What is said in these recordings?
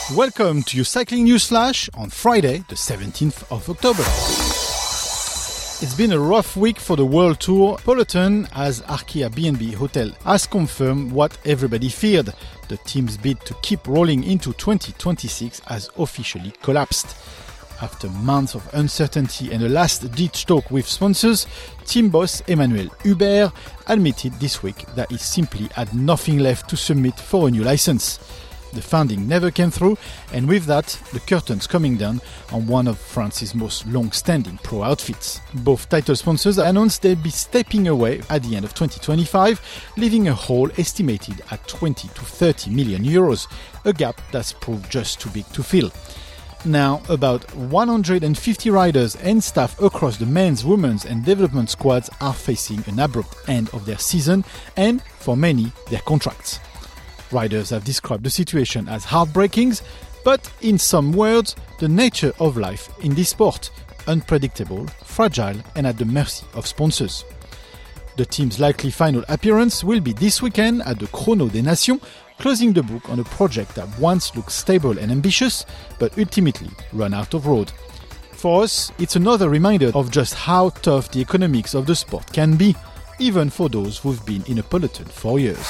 Welcome to your Cycling News Flash on Friday, the 17th of October. It's been a rough week for the World Tour peloton as Arkea B&B Hotel has confirmed what everybody feared. The team's bid to keep rolling into 2026 has officially collapsed. After months of uncertainty and a last-ditch talk with sponsors, team boss Emmanuel Hubert admitted this week that he simply had nothing left to submit for a new license. The funding never came through, and with that, the curtain's coming down on one of France's most long-standing pro outfits. Both title sponsors announced they'd be stepping away at the end of 2025, leaving a hole estimated at 20 to 30 million euros, a gap that's proved just too big to fill. Now, about 150 riders and staff across the men's, women's and development squads are facing an abrupt end of their season and, for many, their contracts. Riders have described the situation as heartbreaking, but in some words, the nature of life in this sport, unpredictable, fragile and at the mercy of sponsors. The team's likely final appearance will be this weekend at the Chrono des Nations, closing the book on a project that once looked stable and ambitious, but ultimately ran out of road. For us, it's another reminder of just how tough the economics of the sport can be, even for those who've been in a peloton for years.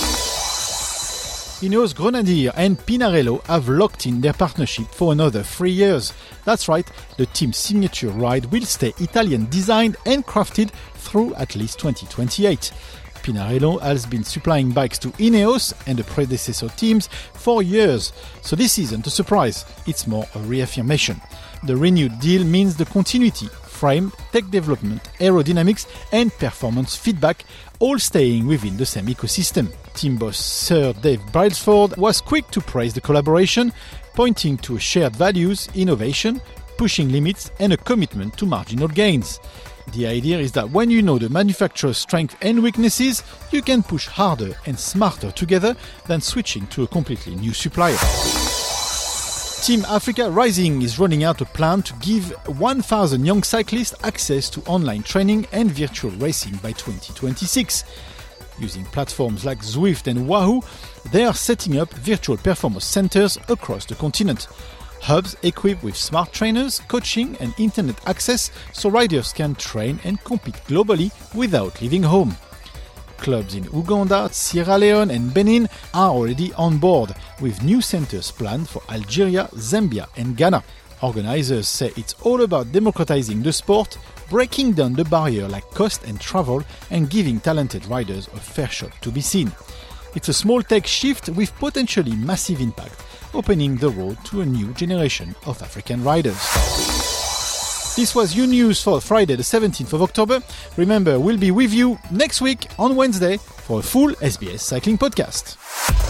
Ineos Grenadier and Pinarello have locked in their partnership for another 3 years. That's right, the team's signature ride will stay Italian designed and crafted through at least 2028. Pinarello has been supplying bikes to Ineos and the predecessor teams for years, so this isn't a surprise, it's more a reaffirmation. The renewed deal means the continuity, frame, tech development, aerodynamics and performance feedback, all staying within the same ecosystem. Team boss Sir Dave Brailsford was quick to praise the collaboration, pointing to shared values, innovation, pushing limits and a commitment to marginal gains. The idea is that when you know the manufacturer's strengths and weaknesses, you can push harder and smarter together than switching to a completely new supplier. Team Africa Rising is rolling out a plan to give 1,000 young cyclists access to online training and virtual racing by 2026. Using platforms like Zwift and Wahoo, they are setting up virtual performance centers across the continent. Hubs equipped with smart trainers, coaching and internet access so riders can train and compete globally without leaving home. Clubs in Uganda, Sierra Leone and Benin are already on board, with new centers planned for Algeria, Zambia and Ghana. Organizers say it's all about democratizing the sport, breaking down the barrier like cost and travel and giving talented riders a fair shot to be seen. It's a small tech shift with potentially massive impact, opening the road to a new generation of African riders. This was your news for Friday the 17th of October. Remember, we'll be with you next week on Wednesday for a full SBS Cycling podcast.